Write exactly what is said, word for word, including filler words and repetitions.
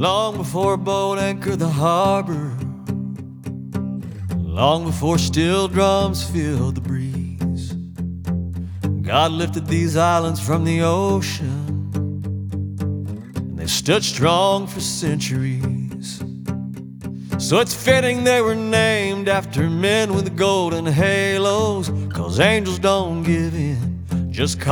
long before a boat anchored the harbor, long before steel drums filled the breeze. God lifted these islands from the ocean, and they stood strong for centuries. So it's fitting they were named after men with golden halos, 'cause angels don't give in just 'cause